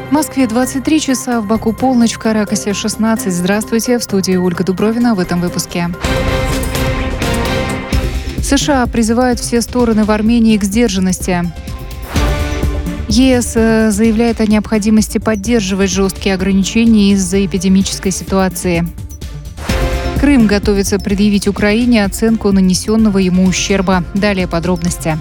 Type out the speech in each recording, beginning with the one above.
В Москве 23 часа, в Баку полночь, в Каракасе 16. Здравствуйте, в студии Ольга Дубровина в этом выпуске. США призывают все стороны в Армении к сдержанности. ЕС заявляет о необходимости поддерживать жесткие ограничения из-за эпидемической ситуации. Крым готовится предъявить Украине оценку нанесенного ему ущерба. Далее подробности.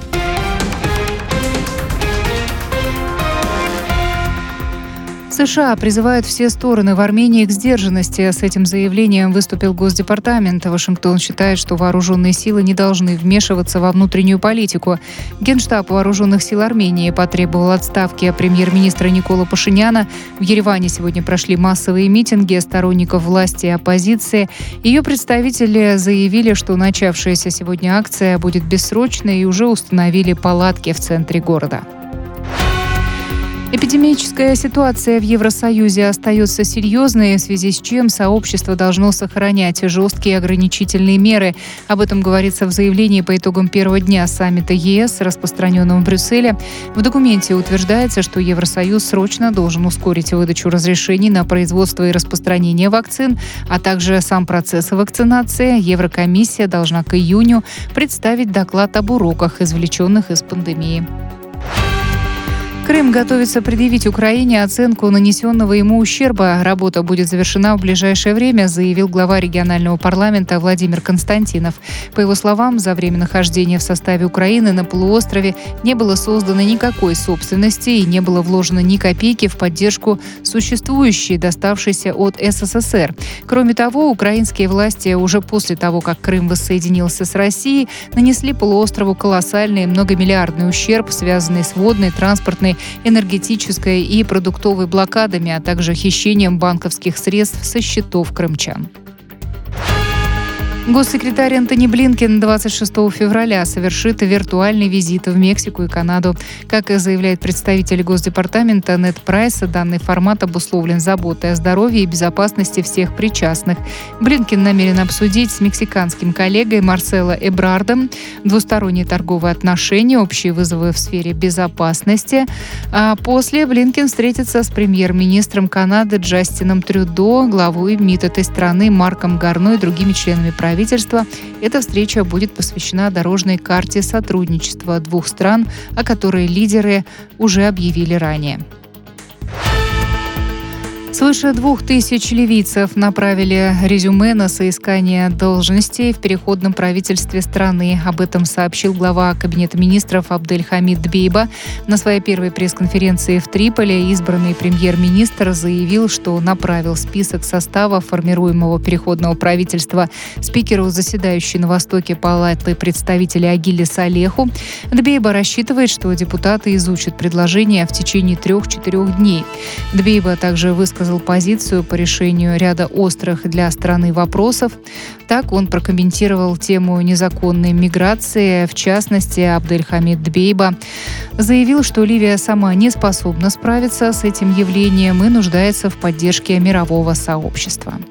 США призывают все стороны в Армении к сдержанности. С этим заявлением выступил Госдепартамент. Вашингтон считает, что вооруженные силы не должны вмешиваться во внутреннюю политику. Генштаб Вооруженных сил Армении потребовал отставки премьер-министра Никола Пашиняна. В Ереване сегодня прошли массовые митинги сторонников власти и оппозиции. Ее представители заявили, что начавшаяся сегодня акция будет бессрочной и уже установили палатки в центре города. Эпидемическая ситуация в Евросоюзе остается серьезной, в связи с чем сообщество должно сохранять жесткие ограничительные меры. Об этом говорится в заявлении по итогам первого дня саммита ЕС, распространенного в Брюсселе. В документе утверждается, что Евросоюз срочно должен ускорить выдачу разрешений на производство и распространение вакцин, а также сам процесс вакцинации. Еврокомиссия должна к июню представить доклад об уроках, извлеченных из пандемии. Крым готовится предъявить Украине оценку нанесенного ему ущерба. Работа будет завершена в ближайшее время, заявил глава регионального парламента Владимир Константинов. По его словам, за время нахождения в составе Украины на полуострове не было создано никакой собственности и не было вложено ни копейки в поддержку существующей, доставшейся от СССР. Кроме того, украинские власти уже после того, как Крым воссоединился с Россией, нанесли полуострову колоссальный многомиллиардный ущерб, связанный с водной, транспортной, энергетической и продуктовой блокадами, а также хищением банковских средств со счетов крымчан. Госсекретарь Энтони Блинкен 26 февраля совершит виртуальный визит в Мексику и Канаду. Как заявляет представитель Госдепартамента Нед Прайс, данный формат обусловлен заботой о здоровье и безопасности всех причастных. Блинкен намерен обсудить с мексиканским коллегой Марсело Эбрардом двусторонние торговые отношения, общие вызовы в сфере безопасности. А после Блинкен встретится с премьер-министром Канады Джастином Трюдо, главой МИД этой страны Марком Гарно и другими членами правительства. Эта встреча будет посвящена дорожной карте сотрудничества двух стран, о которой лидеры уже объявили ранее. Свыше 2000 ливийцев направили резюме на соискание должностей в переходном правительстве страны. Об этом сообщил глава Кабинета министров Абдель-Хамид Дбейба. На своей первой пресс-конференции в Триполи избранный премьер-министр заявил, что направил список состава формируемого переходного правительства спикеру заседающей на Востоке Палаты представителей Агиле Салеху. Дбейба рассчитывает, что депутаты изучат предложение в течение 3-4 дней. Дбейба также высказал позицию по решению ряда острых для страны вопросов. Так он прокомментировал тему незаконной миграции. В частности, Абдель-Хамид Дбейба заявил, что Ливия сама не способна справиться с этим явлением и нуждается в поддержке мирового сообщества.